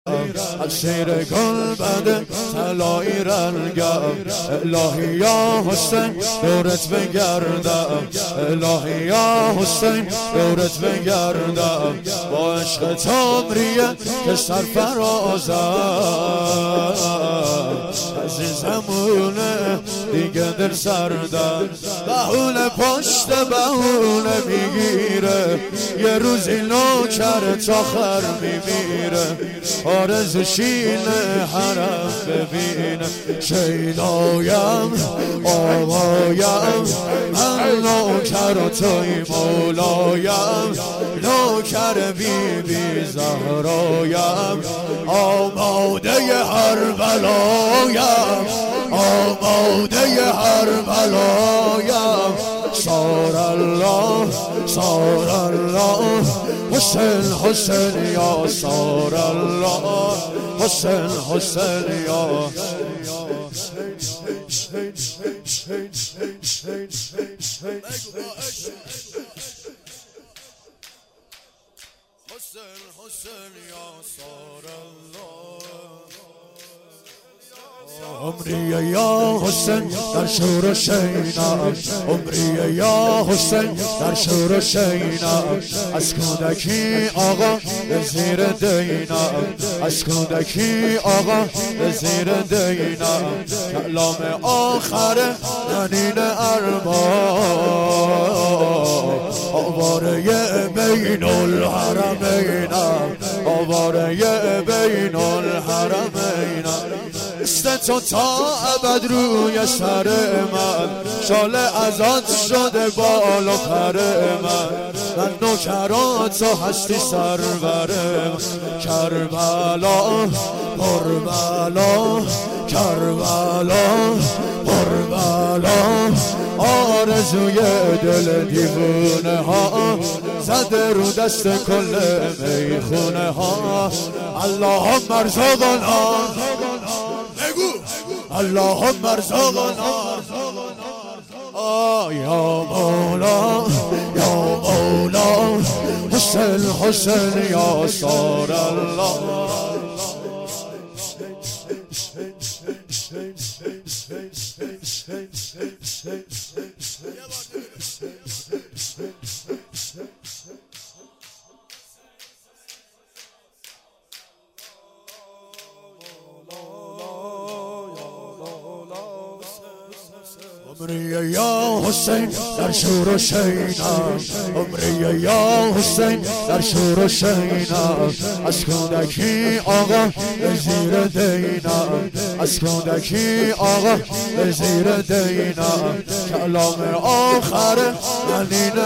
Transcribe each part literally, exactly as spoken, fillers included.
از شیر گل بده طلایی رنگم الهی یا حسین دورت بگردم الهی یا حسین دورت بگردم با عشق تامریه که سرفرازم عزیزمونه دیگه دل سردم بهونه پشت بهونه میگیره یه روزی نوکر تا خر میمیره آرزو شینه حرم ببینه شیدایم آقایم من نوکر و توی مولایم نوکر بی بی زهرایم آماده هر بلایم آماده هر بلایم صار الله صار الله حسین حسین یا صار الله حسین حسین یا حسین حسین یا صار الله عمری یا حسین در شور و شینم عمری یا حسین در شور و شینم از کودکی آقا به زیر دینم از کودکی آقا به زیر دینم کلام آخر ننین ارباب آواره بین الحرمینم آواره بین الحرمینم است تو تا ابد روی سر من شاله ازاد شده بال و پر من من نوکرات تو هستی سرور من کربلا کربلا کربلا کربلا آرزوی دل دیوونه ها زده رو دست کل میخونه ها اللهم ارزقنا اللهم ارزقنا یا مولا یا مولا حسین حسین یا صار الله عمری یا حسین در شور و شینم عمری یا حسین در شور و شینم از کودکی آقا به زیر دینم از کودکی آقا به زیر دینم کلام آخر ننین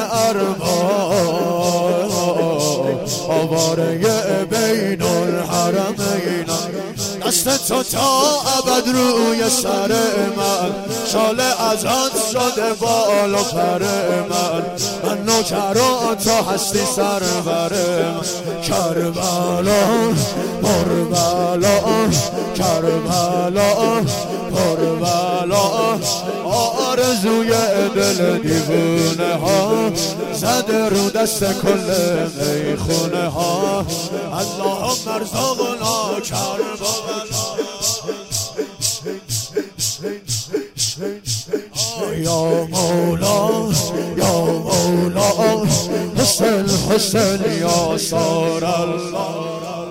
ارباب آواره بین الحرمینم دست تو تا ابد روی سر من شاله ازاد شده بال و پر من من نوکرات تو هستی سرور من کربلا کربلا کربلا کربلا آرزوی دل دیوونه ها زده رو دست کل میخونه ها اللهم ارزقنا کربلا یا مولا یا مولا حسین حسین یا صار الله